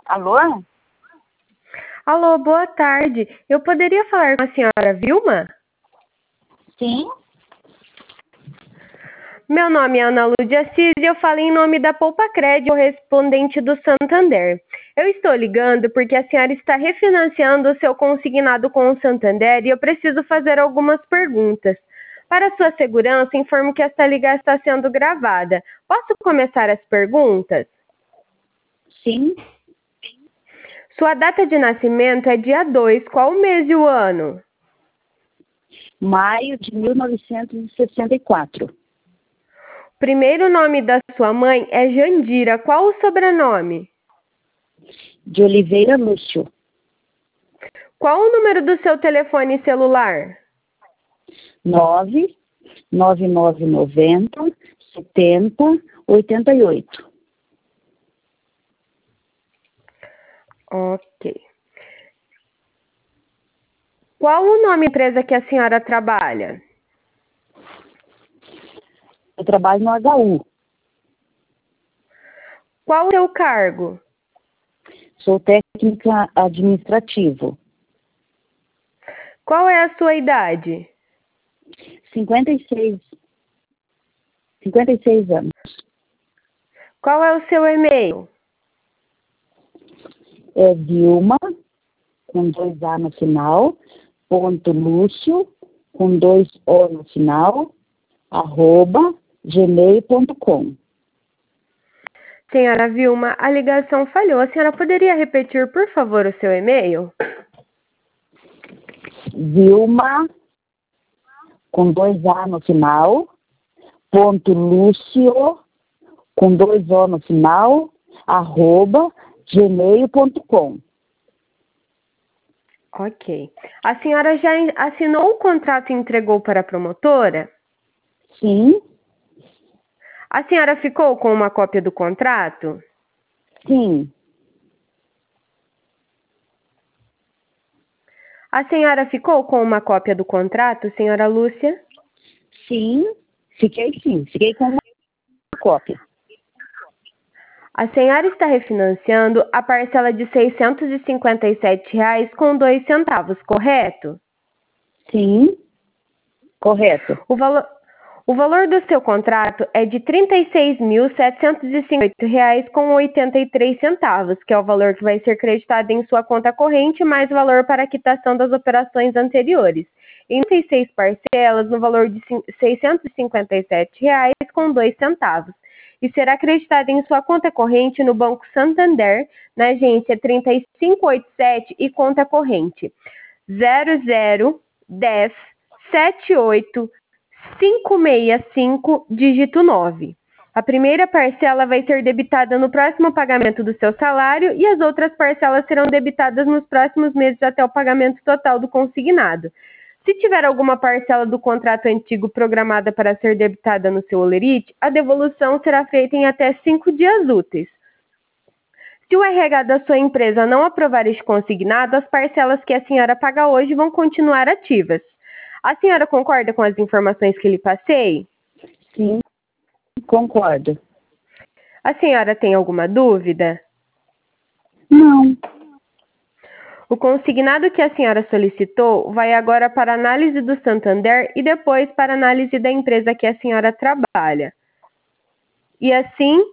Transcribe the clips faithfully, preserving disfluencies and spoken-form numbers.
Alô? Alô, boa tarde. Eu poderia falar com a senhora Vilma? Sim? Meu nome é Ana Lúcia Assis e eu falo em nome da Poupa Cred, correspondente do Santander. Eu estou ligando porque a senhora está refinanciando o seu consignado com o Santander e eu preciso fazer algumas perguntas. Para sua segurança, informo que esta ligação está sendo gravada. Posso começar as perguntas? Sim? Sua data de nascimento é dia dois. Qual o mês e o ano? Maio de mil novecentos e sessenta e quatro. O primeiro nome da sua mãe é Jandira. Qual o sobrenome? De Oliveira Lúcio. Qual o número do seu telefone celular? nove nove nove nove zero setenta oitenta e oito. Ok. Qual o nome da empresa que a senhora trabalha? Eu trabalho no H U. Qual o seu cargo? Sou técnica administrativo. Qual é a sua idade? cinquenta e seis. cinquenta e seis anos. Qual é o seu e-mail? É Vilma, com dois A no final, ponto Lúcio, com dois O no final, arroba gmail ponto com. Senhora Vilma, a ligação falhou. A senhora poderia repetir, por favor, o seu e-mail? Vilma, com dois A no final, ponto Lúcio, com dois O no final, arroba gmail ponto com. Ok. A senhora já assinou o contrato e entregou para a promotora? Sim, A senhora ficou com uma cópia do contrato? sim, A senhora ficou com uma cópia do contrato, senhora Lúcia? sim, fiquei sim, fiquei com uma cópia. A senhora está refinanciando a parcela de seiscentos e cinquenta e sete reais com dois centavos, correto? Sim, correto. O valor, o valor do seu contrato é de trinta e seis mil setecentos e cinquenta e oito reais com oitenta e três centavos, que é o valor que vai ser creditado em sua conta corrente, mais o valor para a quitação das operações anteriores. Em trinta e seis parcelas, no valor de seiscentos e cinquenta e sete reais com dois centavos. E será acreditado em sua conta corrente no Banco Santander, na agência trinta e cinco oitenta e sete e conta corrente zero zero um zero sete oito cinco seis cinco, dígito nove. A primeira parcela vai ser debitada no próximo pagamento do seu salário e as outras parcelas serão debitadas nos próximos meses até o pagamento total do consignado. Se tiver alguma parcela do contrato antigo programada para ser debitada no seu holerite, a devolução será feita em até cinco dias úteis. Se o R H da sua empresa não aprovar este consignado, as parcelas que a senhora paga hoje vão continuar ativas. A senhora concorda com as informações que lhe passei? Sim, concordo. A senhora tem alguma dúvida? Não, O consignado que a senhora solicitou vai agora para análise do Santander e depois para análise da empresa que a senhora trabalha. E assim,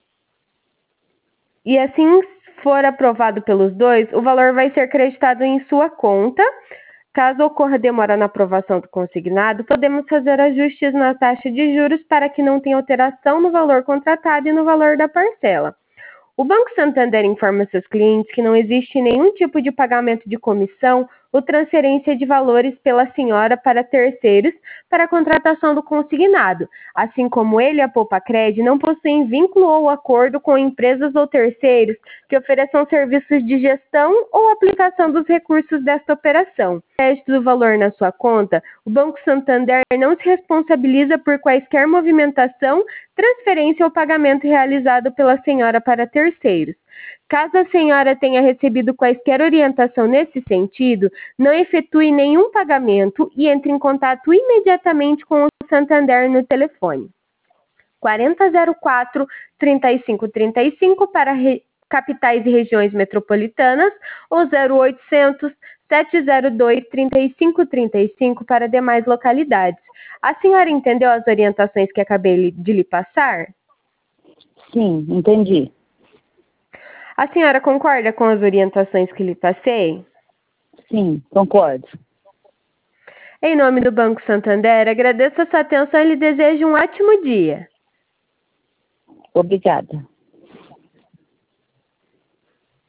e assim for aprovado pelos dois, o valor vai ser creditado em sua conta. Caso ocorra demora na aprovação do consignado, podemos fazer ajustes na taxa de juros para que não tenha alteração no valor contratado e no valor da parcela. O Banco Santander informa seus clientes que não existe nenhum tipo de pagamento de comissão ou transferência de valores pela senhora para terceiros para a contratação do consignado, assim como ele e a Poupa Cred não possuem vínculo ou acordo com empresas ou terceiros que ofereçam serviços de gestão ou aplicação dos recursos desta operação. Crédito do valor na sua conta, o Banco Santander não se responsabiliza por quaisquer movimentação, transferência ou pagamento realizado pela senhora para terceiros. Caso a senhora tenha recebido quaisquer orientação nesse sentido, não efetue nenhum pagamento e entre em contato imediatamente com o Santander no telefone quarenta zero quatro, trinta e cinco trinta e cinco para re capitais e regiões metropolitanas, ou zero oitocentos, sete zero dois, trinta e cinco trinta e cinco para demais localidades. A senhora entendeu as orientações que acabei de lhe passar? Sim, entendi. A senhora concorda com as orientações que lhe passei? Sim, concordo. Em nome do Banco Santander, agradeço a sua atenção e lhe desejo um ótimo dia. Obrigada.